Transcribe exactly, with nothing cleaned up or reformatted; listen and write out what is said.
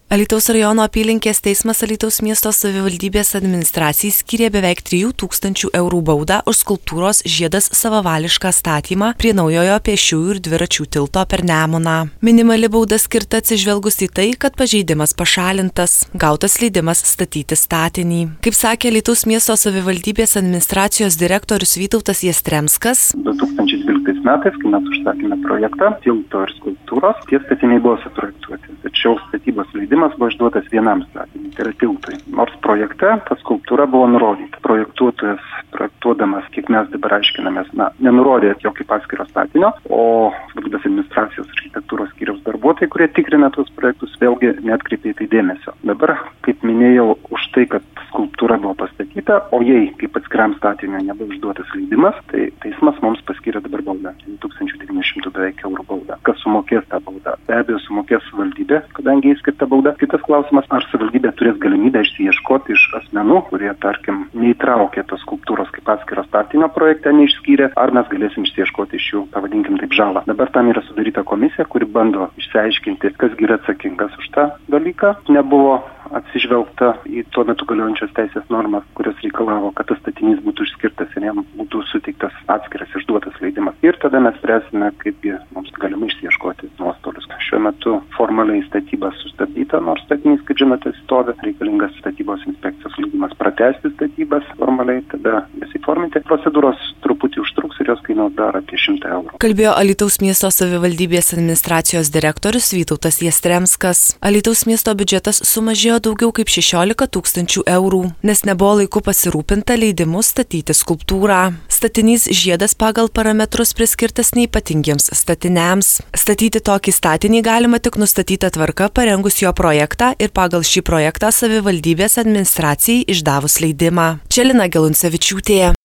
Alytaus rajono apylinkės teismas Alytaus miesto savivaldybės administracijai skyrė beveik trijų tūkstančių eurų baudą už skulptūros Žiedas savavališką statymą prie naujojo pėsčiųjų ir dviračių tilto per Nemuną. Minimali bauda skirta atsižvelgus į tai, kad pažeidimas pašalintas, gautas leidimas statyti statinį. Kaip sakė Alytaus miesto savivaldybės administracijos direktorius Vytautas Jastremskas, du tūkstančiai dvyliktais metais, kai mes užsakėme projektą tilto ir skulptūros, tie statiniai buvo suprojektuoti, tačiau statybos leidimas buvo išduotas vienam statiniui, tai yra tiltui. Nors projekte ta skulptūra buvo nurodyta. Projektuotojas, projektuodamas, kiek mes dabar aiškinamės, na, nenurodė jokio paskiro statinio, o valstybės administracijos architektūros skyriaus darbuotojai, kurie tikrina tuos projektus, vėlgi neatkreipė į tai dėmesio. Dabar, kaip minėjau, už tai, kad skulptūra buvo pastatyta, o jei kaip atskiram statiniui nebuvo išduotas leidimas, tai teismas mums paskyrė dabar baudą, tūkstantis devyni šimtai beveik eurų baudą. Kas sumokės tą baudą? Be abejo, sumokės savivaldybė, kadangi įskirta bauda. Kitas klausimas, ar savivaldybė turės galimybę išsiieškoti iš asmenų, kurie, tarkim, neįtraukė tos skulptūros kaip atskiro statinio projekte, neišskyrė, ar mes galėsim išsiieškoti iš jų, pavadinkim taip, žalą. Dabar tam yra sudaryta komisija, kuri bando išsiaiškinti, kas yra atsakingas už tą dalyką. Nebuvo atsižvelgta į tuo metu galiojančias teisės normas, kurios reikalavo, kad tas statinys būtų išskirtas ir jam būtų suteiktas atskiras išduotas leidimas. Ir tada mes spręsime, kaip mums galima išsiieškoti nuostolius. Šiuo metu formaliai statyba sustabdyta, nors statinys, kaip žinote, stovi, reikalingas statybos inspekcijos leidimas pratęsti statybas formaliai, tada jas įforminti. Procedūros truputį užtruks ir jos kainuos dar apie šimtą eurų. Kalbėjo Alytaus miesto savivaldybės administracijos direktorius Vytautas Jastremskas. Alytaus miesto biudžetas sumažėjo daugiau kaip šešiolika tūkstančių eurų, nes nebuvo laiku pasirūpinta leidimu statyti skulptūrą. Statinys Žiedas pagal parametrus priskirtas neypatingiems statiniams. Statyti tokį statinį galima tik nustatyta tvarka parengus jo projektą ir pagal šį projektą savivaldybės administracijai išdavus leidimą. Čia Lina Geluncevičiūtė.